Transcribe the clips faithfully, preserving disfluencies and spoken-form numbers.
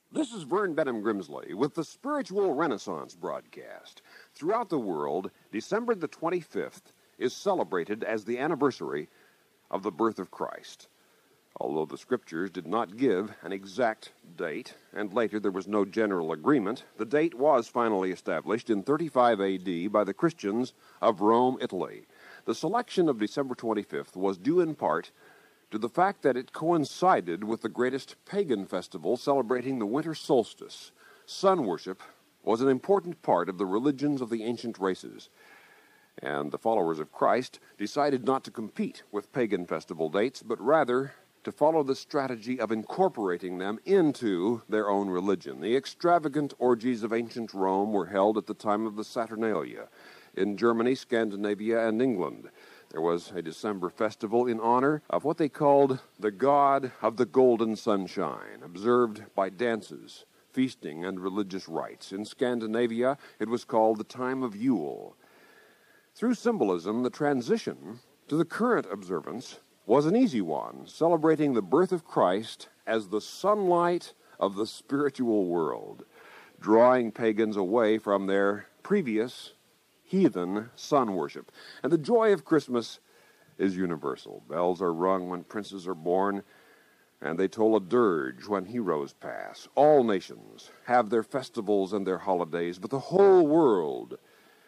This is Vern Benham Grimsley with the Spiritual Renaissance broadcast. Throughout the world, December the twenty-fifth is celebrated as the anniversary of the birth of Christ. Although the scriptures did not give an exact date, and later there was no general agreement, the date was finally established in thirty-five A D by the Christians of Rome, Italy. The selection of December twenty-fifth was due in part to the fact that it coincided with the greatest pagan festival celebrating the winter solstice. Sun worship was an important part of the religions of the ancient races, and the followers of Christ decided not to compete with pagan festival dates, but rather to follow the strategy of incorporating them into their own religion. The extravagant orgies of ancient Rome were held at the time of the Saturnalia in Germany, Scandinavia, and England. There was a December festival in honor of what they called the God of the Golden Sunshine, observed by dances, feasting, and religious rites. In Scandinavia, it was called the time of Yule. Through symbolism, the transition to the current observance was an easy one, celebrating the birth of Christ as the sunlight of the spiritual world, drawing pagans away from their previous heathen sun worship. And the joy of Christmas is universal. Bells are rung when princes are born, and they toll a dirge when heroes pass. All nations have their festivals and their holidays, but the whole world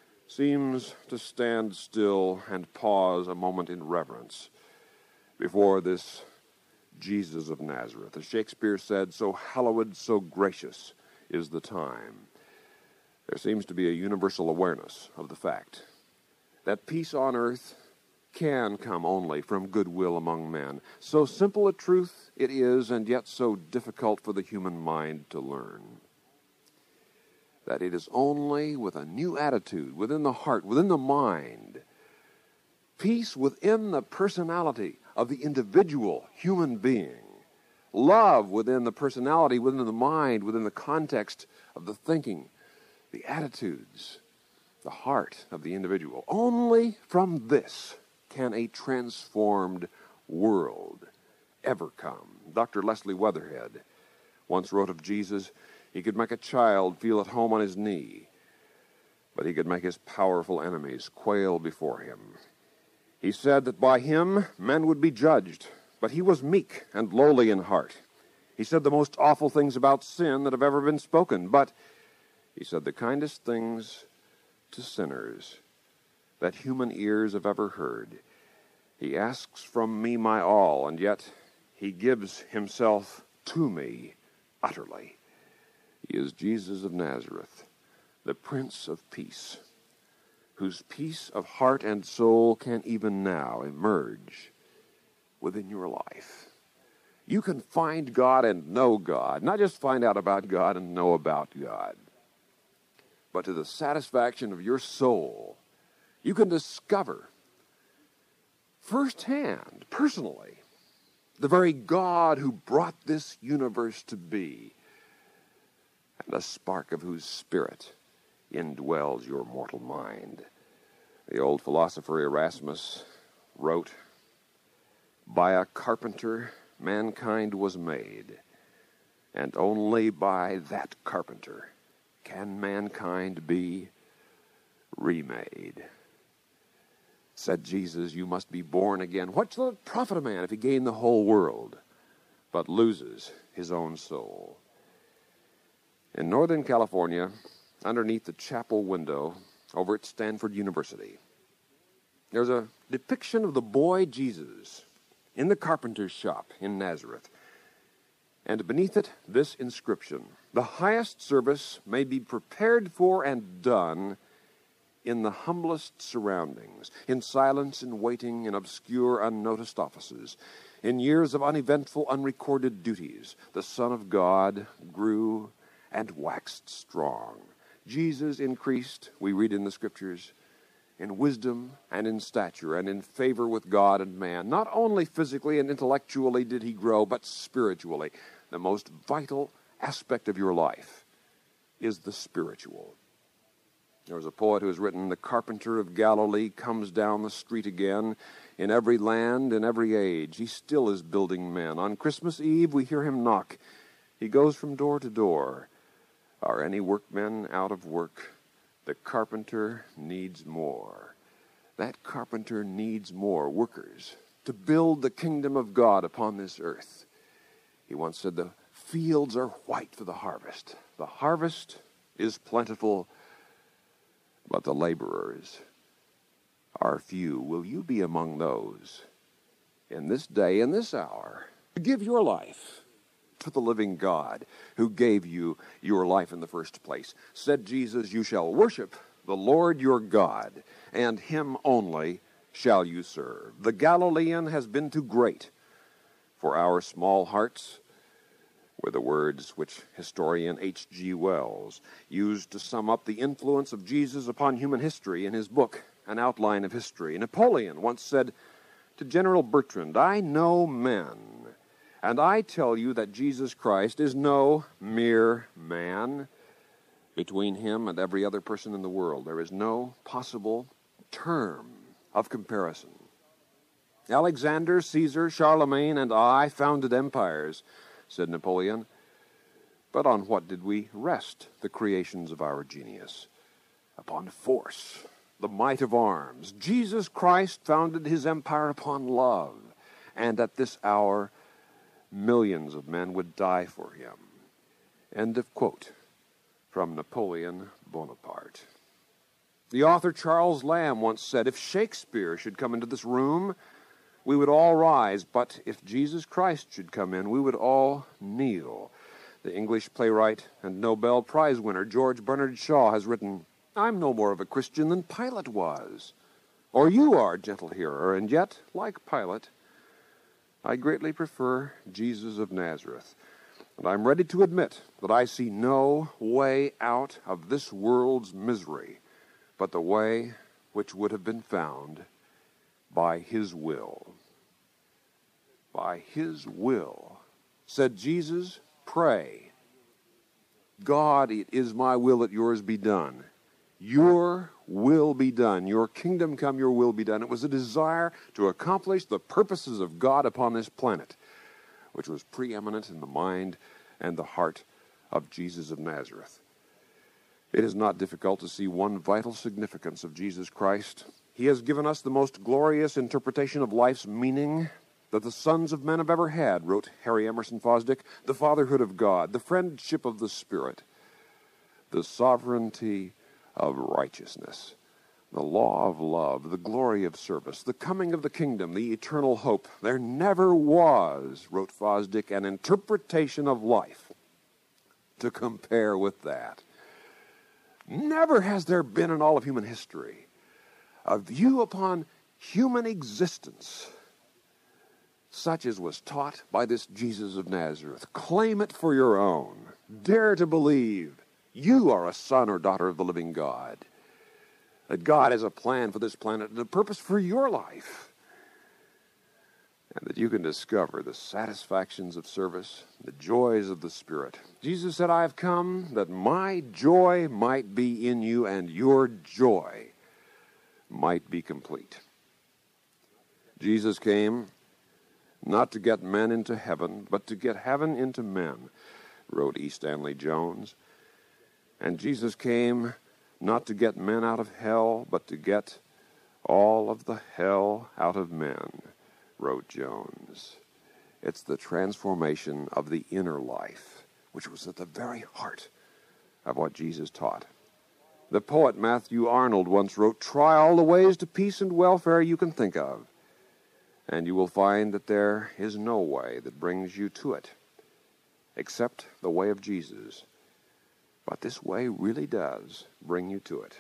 seems to stand still and pause a moment in reverence before this Jesus of Nazareth. As Shakespeare said, so hallowed, so gracious is the time. There seems to be a universal awareness of the fact that peace on earth can come only from goodwill among men. So simple a truth it is, and yet so difficult for the human mind to learn. That it is only with a new attitude within the heart, within the mind, peace within the personality of the individual human being, love within the personality, within the mind, within the context of the thinking, the attitudes, the heart of the individual. Only from this can a transformed world ever come. Doctor Leslie Weatherhead once wrote of Jesus, he could make a child feel at home on his knee, but he could make his powerful enemies quail before him. He said that by him men would be judged, but he was meek and lowly in heart. He said the most awful things about sin that have ever been spoken, but he said the kindest things to sinners that human ears have ever heard. He asks from me my all, and yet he gives himself to me utterly. He is Jesus of Nazareth, the Prince of Peace, whose peace of heart and soul can even now emerge within your life. You can find God and know God, not just find out about God and know about God, but to the satisfaction of your soul, you can discover firsthand, personally, the very God who brought this universe to be, and a spark of whose spirit indwells your mortal mind. The old philosopher Erasmus wrote, "By a carpenter mankind was made, and only by that carpenter can mankind be remade." Said Jesus, you must be born again. What shall it profit a man if he gain the whole world, but loses his own soul? In Northern California, underneath the chapel window over at Stanford University, there's a depiction of the boy Jesus in the carpenter's shop in Nazareth. And beneath it, this inscription: the highest service may be prepared for and done in the humblest surroundings, in silence and waiting in obscure, unnoticed offices. In years of uneventful, unrecorded duties, the Son of God grew and waxed strong. Jesus increased, we read in the Scriptures, in wisdom and in stature and in favor with God and man. Not only physically and intellectually did he grow, but spiritually. The most vital aspect of your life is the spiritual. There was a poet who has written, "The carpenter of Galilee comes down the street again. In every land, in every age, he still is building men. On Christmas Eve, we hear him knock. He goes from door to door. Are any workmen out of work? The carpenter needs more. That carpenter needs more workers to build the kingdom of God upon this earth. He once said, the fields are white for the harvest. The harvest is plentiful, but the laborers are few. Will you be among those in this day, in this hour, to give your life to the living God who gave you your life in the first place? Said Jesus, you shall worship the Lord your God, and him only shall you serve. The Galilean has been too great for our small hearts, were the words which historian H G Wells used to sum up the influence of Jesus upon human history in his book, An Outline of History. Napoleon once said to General Bertrand, I know men, and I tell you that Jesus Christ is no mere man. Between him and every other person in the world, there is no possible term of comparison. Alexander, Caesar, Charlemagne, and I founded empires, said Napoleon. But on what did we rest the creations of our genius? Upon force, the might of arms. Jesus Christ founded his empire upon love, and at this hour, millions of men would die for him. End of quote from Napoleon Bonaparte. The author Charles Lamb once said, if Shakespeare should come into this room, we would all rise, but if Jesus Christ should come in, we would all kneel. The English playwright and Nobel Prize winner George Bernard Shaw has written, I'm no more of a Christian than Pilate was, or you are, gentle hearer, and yet, like Pilate, I greatly prefer Jesus of Nazareth, and I'm ready to admit that I see no way out of this world's misery but the way which would have been found by his will. By his will. Said Jesus, pray, God, it is my will that yours be done. Your will be done. Your kingdom come, your will be done. It was a desire to accomplish the purposes of God upon this planet, which was preeminent in the mind and the heart of Jesus of Nazareth. It is not difficult to see one vital significance of Jesus Christ. He has given us the most glorious interpretation of life's meaning that the sons of men have ever had, wrote Harry Emerson Fosdick, the fatherhood of God, the friendship of the Spirit, the sovereignty of righteousness, the law of love, the glory of service, the coming of the kingdom, the eternal hope. There never was, wrote Fosdick, an interpretation of life to compare with that. Never has there been in all of human history a view upon human existence such as was taught by this Jesus of Nazareth. Claim it for your own. Dare to believe you are a son or daughter of the living God, that God has a plan for this planet and a purpose for your life, and that you can discover the satisfactions of service, the joys of the Spirit. Jesus said, I have come that my joy might be in you and your joy might be complete. Jesus came not to get men into heaven, but to get heaven into men, wrote E. Stanley Jones. And Jesus came not to get men out of hell, but to get all of the hell out of men, wrote Jones. It's the transformation of the inner life, which was at the very heart of what Jesus taught. The poet Matthew Arnold once wrote, try all the ways to peace and welfare you can think of, and you will find that there is no way that brings you to it, except the way of Jesus. But this way really does bring you to it.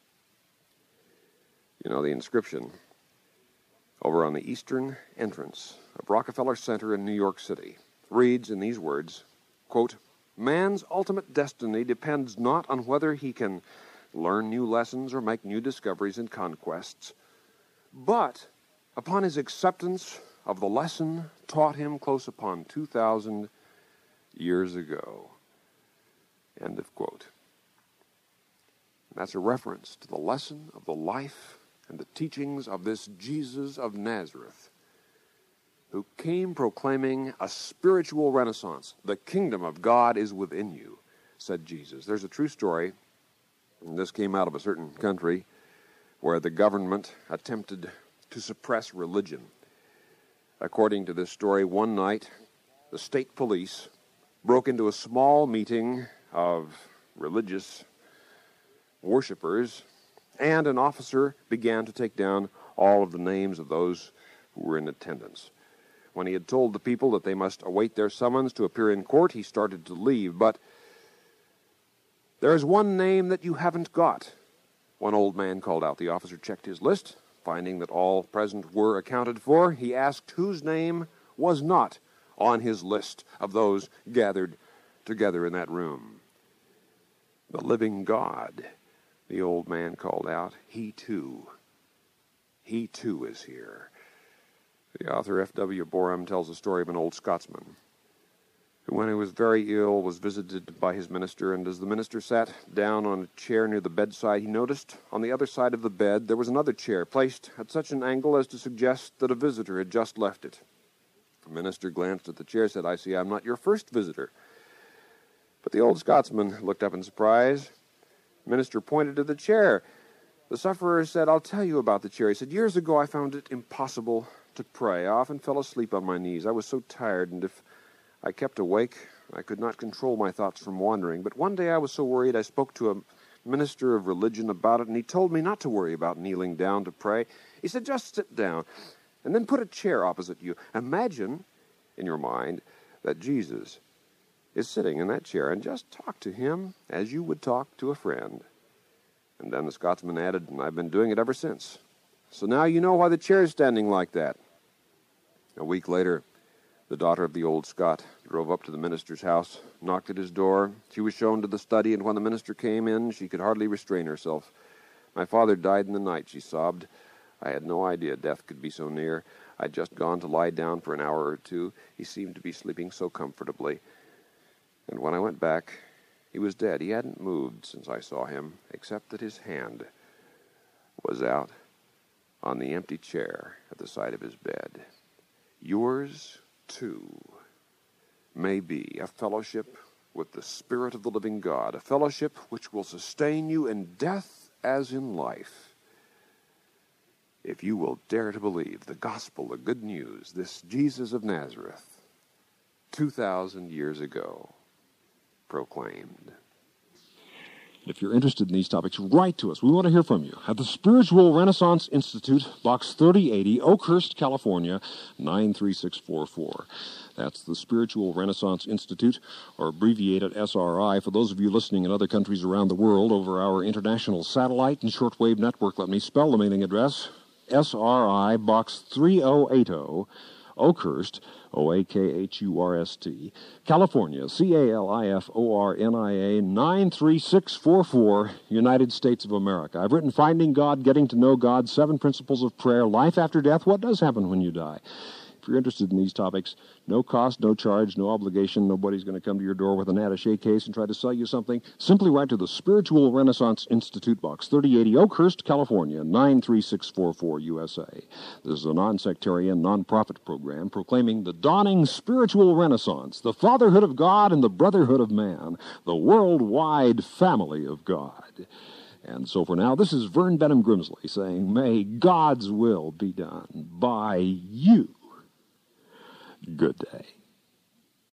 You know, the inscription over on the eastern entrance of Rockefeller Center in New York City reads in these words, quote, man's ultimate destiny depends not on whether he can learn new lessons or make new discoveries and conquests, but upon his acceptance of the lesson taught him close upon two thousand years ago. End of quote. And that's a reference to the lesson of the life and the teachings of this Jesus of Nazareth, who came proclaiming a spiritual renaissance. The kingdom of God is within you, said Jesus. There's a true story, and this came out of a certain country where the government attempted to suppress religion. According to this story, one night, the state police broke into a small meeting of religious worshipers, and an officer began to take down all of the names of those who were in attendance. When he had told the people that they must await their summons to appear in court, he started to leave. But there is one name that you haven't got, one old man called out. The officer checked his list. Finding that all present were accounted for, he asked whose name was not on his list of those gathered together in that room. The living God, the old man called out. He too, he too is here. The author F W Boreham tells the story of an old Scotsman who, when he was very ill, was visited by his minister, and as the minister sat down on a chair near the bedside, he noticed on the other side of the bed there was another chair placed at such an angle as to suggest that a visitor had just left it. The minister glanced at the chair and said, "I see I'm not your first visitor." But the old Scotsman looked up in surprise. The minister pointed to the chair. The sufferer said, "I'll tell you about the chair." He said, "Years ago I found it impossible to pray. I often fell asleep on my knees. I was so tired, and if I kept awake, I could not control my thoughts from wandering. But one day I was so worried I spoke to a minister of religion about it, and he told me not to worry about kneeling down to pray. He said, just sit down, and then put a chair opposite you. Imagine in your mind that Jesus is sitting in that chair, and just talk to him as you would talk to a friend." And then the Scotsman added, "And I've been doing it ever since. So now you know why the chair is standing like that." A week later, the daughter of the old Scot drove up to the minister's house, knocked at his door. She was shown to the study, and when the minister came in, she could hardly restrain herself. "My father died in the night," she sobbed. "I had no idea death could be so near. I'd just gone to lie down for an hour or two. He seemed to be sleeping so comfortably. And when I went back, he was dead. He hadn't moved since I saw him, except that his hand was out on the empty chair at the side of his bed. Yours, too, may be a fellowship with the Spirit of the living God, a fellowship which will sustain you in death as in life, if you will dare to believe the gospel, the good news, this Jesus of Nazareth, two thousand years ago, proclaimed. If you're interested in these topics, write to us. We want to hear from you. At the Spiritual Renaissance Institute, Box thirty eighty, Oakhurst, California, nine three six four four. That's the Spiritual Renaissance Institute, or abbreviated S R I. For those of you listening in other countries around the world over our international satellite and shortwave network, let me spell the mailing address. S R I, Box three oh eight oh, Oakhurst, O A K H U R S T, California, C A L I F O R N I A, nine three six four four, United States of America. I've written Finding God, Getting to Know God, Seven Principles of Prayer, Life After Death, What Does Happen When You Die. If you're interested in these topics, no cost, no charge, no obligation. Nobody's going to come to your door with an attaché case and try to sell you something. Simply write to the Spiritual Renaissance Institute, Box thirty eighty, Oakhurst, California, nine three six four four, U S A. This is a non-sectarian, non-profit program proclaiming the dawning spiritual renaissance, the fatherhood of God and the brotherhood of man, the worldwide family of God. And so for now, this is Vern Benham Grimsley saying, may God's will be done by you. Good day.